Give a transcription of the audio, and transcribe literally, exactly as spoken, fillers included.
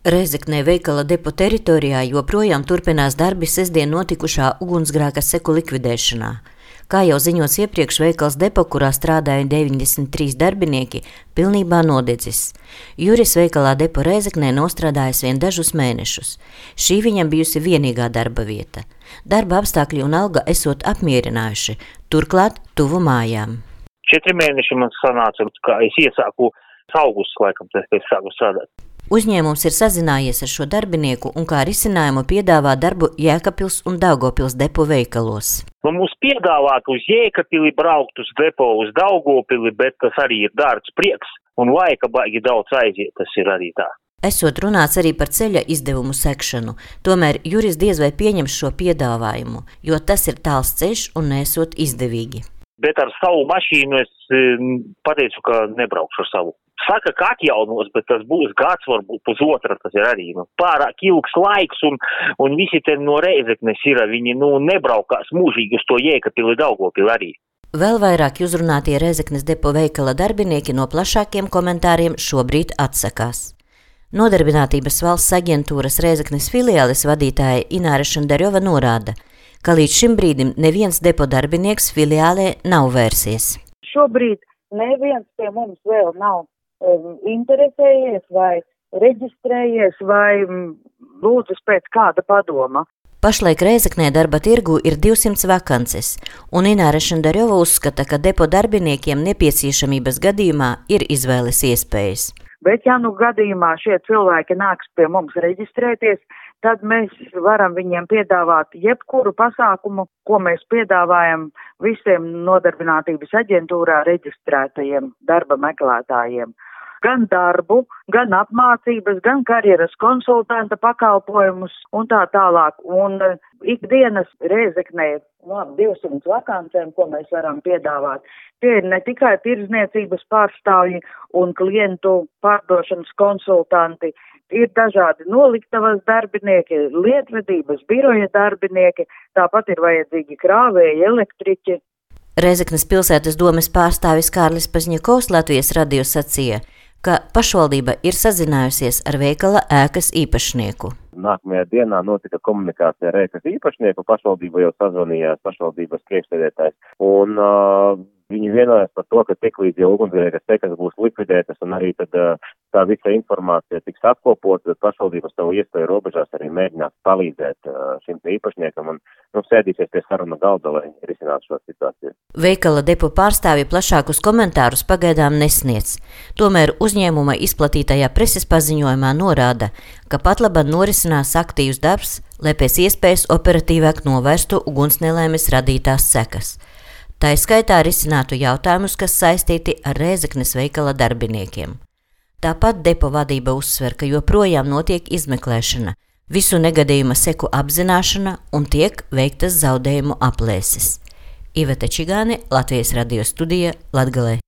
Rēzeknē veikala depo teritorijā joprojām turpinās darbi sestdien notikušā ugunsgrēka seku likvidēšanā. Kā jau ziņots iepriekš, veikals depo, kurā strādāja deviņdesmit trīs darbinieki, pilnībā nodedzis. Juris veikalā depo Rēzeknē nostrādājis vien dažus mēnešus. Šī viņam bijusi vienīgā darba vieta. Darba apstākļi un alga esot apmierinājuši, turklāt tuvu mājām. Četri mēneši man sanāca, kā es iesāku augusts, laikam, tas, ka es sāku strādāt. Uzņēmums ir sazinājies ar šo darbinieku un kā risinājumu piedāvā darbu Jēkabpils un Daugavpils depo veikalos. Man mums piedāvāt uz Jēkabpili braukt uz depo uz Daugavpili, bet tas arī ir dārgs prieks un laika baigi daudz aiziet, tas ir arī tā. Esot runāts arī par ceļa izdevumu sekšanu, tomēr Juris diez vai pieņems šo piedāvājumu, jo tas ir tāls ceļš un nesot izdevīgi. Bet ar savu mašīnu es pateicu, ka nebraukšu ar savu. Saka, ka atjaunos, bet tas būs gads, varbūt pusotra, tas ir arī nu, pārāk ilgs laiks, un, un visi te no Rēzeknes ir, viņi nu, nebraukās mūžīgi uz to Jēkabpili Daugavpili arī. Vēl vairāk uzrunātie Rēzeknes depo veikala darbinieki no plašākiem komentāriem šobrīd atsakās. Nodarbinātības valsts aģentūras Rēzeknes filiāles vadītāja Ināra Šenderjova norāda, ka līdz šim brīdim neviens depo darbinieks filiālē nav vērsies. Šobrīd neviens pie mums vēl nav um, interesējies vai reģistrējies vai um, lūdzas pēc kāda padoma. Pašlaik Rēzeknē darba tirgu ir divsimt vakances, un Ināra Šenderjova uzskata, ka depo darbiniekiem nepieciešamības gadījumā ir izvēles iespējas. Bet ja nu gadījumā šie cilvēki nāks pie mums reģistrēties, tad mēs varam viņiem piedāvāt jebkuru pasākumu, ko mēs piedāvājam visiem nodarbinātības aģentūrā reģistrētajiem darba meklētājiem. Gan darbu, gan apmācības, gan karjeras konsultanta pakalpojumus un tā tālāk. Un ikdienas Rēzeknē ir labi divsimt vakancēm, ko mēs varam piedāvāt. Tie ir ne tikai tirdzniecības pārstāvji un klientu pārdošanas konsultanti, ir dažādi noliktavas darbinieki, lietvedības biroja darbinieki, tāpat ir vajadzīgi krāvēji, elektriķi. Rēzeknes pilsētas domes pārstāvis Kārlis Pažņakovs Latvijas radio sacīja, ka pašvaldība ir sazinājusies ar veikala ēkas īpašnieku. Nākamajā dienā notika komunikācija ar ēkas īpašnieku, pašvaldība jau sazvanījās, pašvaldības priekšsēdētājs, un uh, viņi vienojās par to, ka tiklīdz jau ugunsgrēka sekas būs likvidētas un arī tad uh, tā visa informācija tiks apkopota, tad pašvaldība savu iespēju robežās arī mēģinās palīdzēt uh, šim īpašniekam un nu, sēdīsies pie saruna galda, lai risinātu šo situāciju. Veikala depo pārstāvji plašākus komentārus pagaidām nesniedz. Tomēr uzņēmuma izplatītajā preses paziņojumā norāda, ka patlaban norisinās aktīvs darbs, lai pēc iespējas operatīvāk novērstu ugunsnelaimes radītās sekas. Tā skaitā risinātu jautājumus, kas saistīti ar Rēzeknes veikala darbiniekiem. Tāpat depo vadība uzsver, ka joprojām notiek izmeklēšana, visu negadījuma seku apzināšana un tiek veiktas zaudējumu aplēses. Iveta Čigāne, Latvijas radio studija, Latgalē.